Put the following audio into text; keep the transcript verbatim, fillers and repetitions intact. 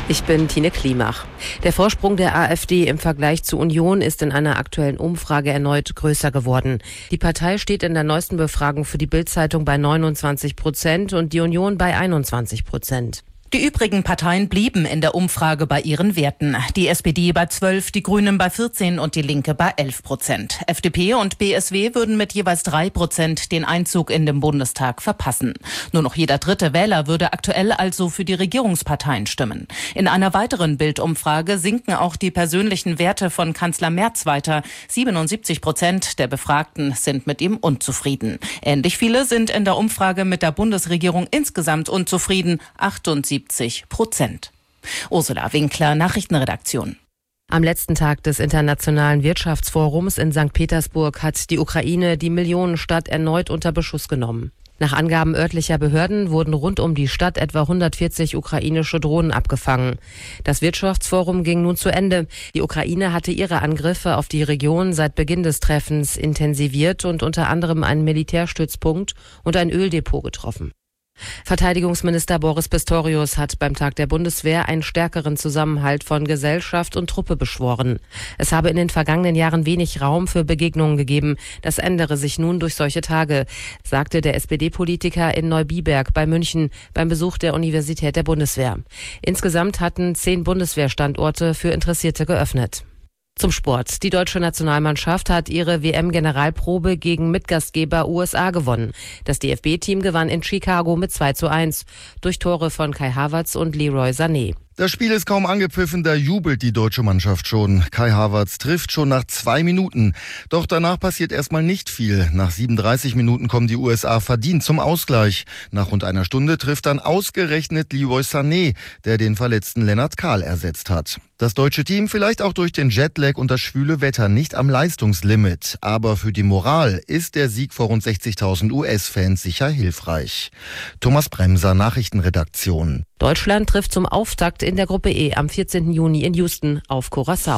Ich bin Tine Klimach. Der Vorsprung der AfD im Vergleich zu Union ist in einer aktuellen Umfrage erneut größer geworden. Die Partei steht in der neuesten Befragung für die Bild-Zeitung bei neunundzwanzig Prozent und die Union bei einundzwanzig Prozent. Die übrigen Parteien blieben in der Umfrage bei ihren Werten. Die S P D bei zwölf, die Grünen bei vierzehn und die Linke bei elf Prozent. F D P und B S W würden mit jeweils drei Prozent den Einzug in den Bundestag verpassen. Nur noch jeder dritte Wähler würde aktuell also für die Regierungsparteien stimmen. In einer weiteren Bild-Umfrage sinken auch die persönlichen Werte von Kanzler Merz weiter. siebenundsiebzig Prozent der Befragten sind mit ihm unzufrieden. Ähnlich viele sind in der Umfrage mit der Bundesregierung insgesamt unzufrieden. achtundsiebzig Prozent. Ursula Winkler, Nachrichtenredaktion. Am letzten Tag des Internationalen Wirtschaftsforums in Sankt Petersburg hat die Ukraine die Millionenstadt erneut unter Beschuss genommen. Nach Angaben örtlicher Behörden wurden rund um die Stadt etwa hundertvierzig ukrainische Drohnen abgefangen. Das Wirtschaftsforum ging nun zu Ende. Die Ukraine hatte ihre Angriffe auf die Region seit Beginn des Treffens intensiviert und unter anderem einen Militärstützpunkt und ein Öldepot getroffen. Verteidigungsminister Boris Pistorius hat beim Tag der Bundeswehr einen stärkeren Zusammenhalt von Gesellschaft und Truppe beschworen. Es habe in den vergangenen Jahren wenig Raum für Begegnungen gegeben. Das ändere sich nun durch solche Tage, sagte der S P D-Politiker in Neubiberg bei München beim Besuch der Universität der Bundeswehr. Insgesamt hatten zehn Bundeswehrstandorte für Interessierte geöffnet. Zum Sport. Die deutsche Nationalmannschaft hat ihre W M-Generalprobe gegen Mitgastgeber U S A gewonnen. Das D F B-Team gewann in Chicago mit zwei zu eins durch Tore von Kai Havertz und Leroy Sané. Das Spiel ist kaum angepfiffen, da jubelt die deutsche Mannschaft schon. Kai Havertz trifft schon nach zwei Minuten. Doch danach passiert erstmal nicht viel. Nach siebenunddreißig Minuten kommen die U S A verdient zum Ausgleich. Nach rund einer Stunde trifft dann ausgerechnet Leroy Sané, der den verletzten Lennart Kahl ersetzt hat. Das deutsche Team vielleicht auch durch den Jetlag und das schwüle Wetter nicht am Leistungslimit. Aber für die Moral ist der Sieg vor rund sechzigtausend U S-Fans sicher hilfreich. Thomas Bremser, Nachrichtenredaktion. Deutschland trifft zum Auftakt in der Gruppe E am vierzehnten Juni in Houston auf Curaçao.